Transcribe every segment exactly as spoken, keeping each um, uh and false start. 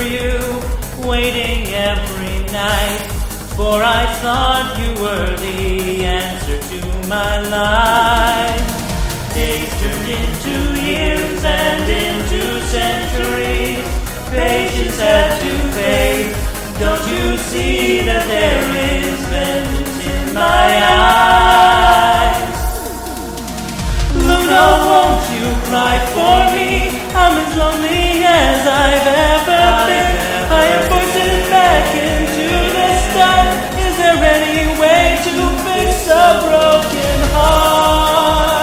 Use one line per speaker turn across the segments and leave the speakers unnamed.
you, waiting every night, for I thought you were the answer to my life. Days turned into years and into centuries. Patience had to fade. Don't you see that there is vengeance in my eyes? Luna, won't you cry for me? I'm as lonely as I've ever been. I am forced back into the start. Is there any way to fix a broken heart?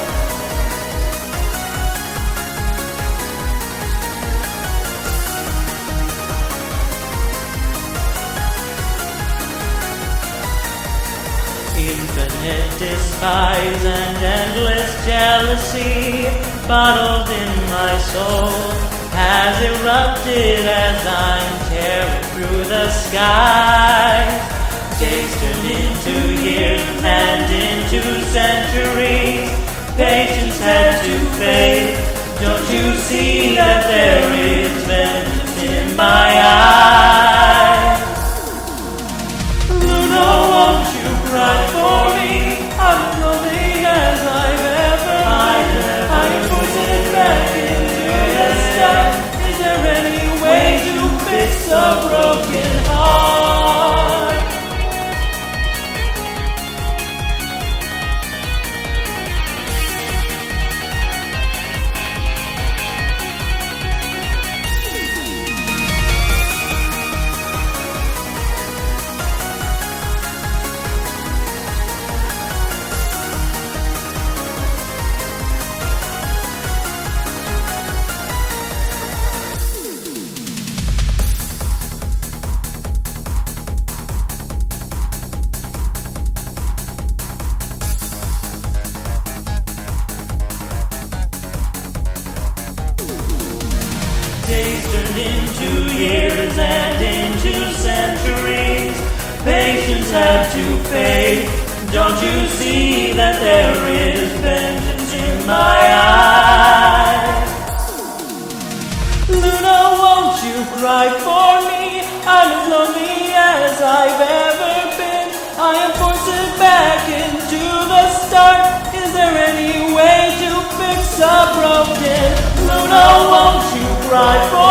Infinite despise and endless jealousy bottled in my soul has erupted as I'm tearing through the sky. Days turned into years and into centuries. Patience had to fade. Don't you see that there is vengeance in my eyes? Luna, won't you cry for me? I'm as lonely as I've ever been. I'm forced back into the start. Is there any way to fix a broken heart? Days turned into years and into centuries. Patience had to fade. Don't you see that there is vengeance in my eyes? Luna, won't you cry for me? I'm as lonely as I've ever been. I am forced back into the start. Is there any way to fix a broken? Luna, won't you cry for